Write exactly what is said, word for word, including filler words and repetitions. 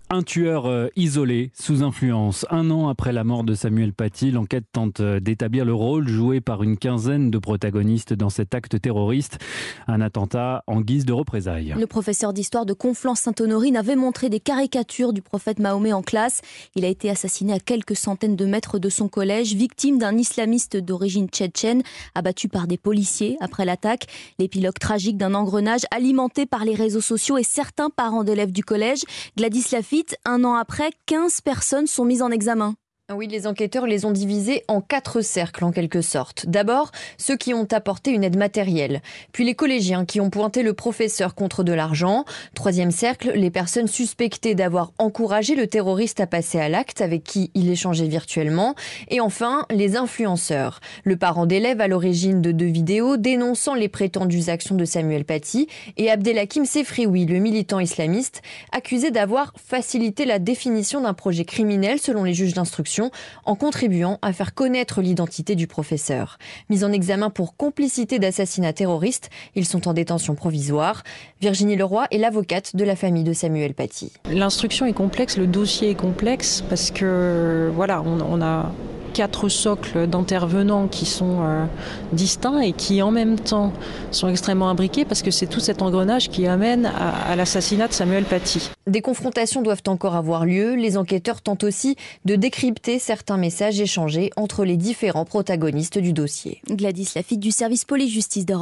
Un tueur euh, isolé, sous influence. Un an après la mort de Samuel Paty, l'enquête tente euh, d'établir le rôle joué par une quinzaine de protagonistes dans cet acte terroriste. Un attentat en guise de représailles. Le professeur d'histoire de Conflans-Sainte-Honorine avait montré des caricatures du prophète Mahomet en classe. Il a été assassiné à quelques centaines de mètres de son collège, victime d'un islamiste d'origine tchétchène, abattu par des policiers après l'attaque. L'épilogue tragique d'un engrenage alimenté par les réseaux sociaux et certains parents d'élèves du collège. Gladys Lafitte, un an après, quinze personnes sont mises en examen. Oui, les enquêteurs les ont divisés en quatre cercles en quelque sorte. D'abord, ceux qui ont apporté une aide matérielle. Puis les collégiens qui ont pointé le professeur contre de l'argent. Troisième cercle, les personnes suspectées d'avoir encouragé le terroriste à passer à l'acte avec qui il échangeait virtuellement. Et enfin, les influenceurs. Le parent d'élève à l'origine de deux vidéos dénonçant les prétendues actions de Samuel Paty et Abdelhakim Sefrioui, le militant islamiste, accusé d'avoir facilité la définition d'un projet criminel selon les juges d'instruction, en contribuant à faire connaître l'identité du professeur. Mis en examen pour complicité d'assassinat terroriste, ils sont en détention provisoire. Virginie Leroy est l'avocate de la famille de Samuel Paty. L'instruction est complexe, le dossier est complexe parce que voilà, on, on a quatre socles d'intervenants qui sont euh, distincts et qui en même temps sont extrêmement imbriqués parce que c'est tout cet engrenage qui amène à, à l'assassinat de Samuel Paty. Des confrontations doivent encore avoir lieu. Les enquêteurs tentent aussi de décrypter certains messages échangés entre les différents protagonistes du dossier. Gladys Lafitte du service police-justice d'Europe.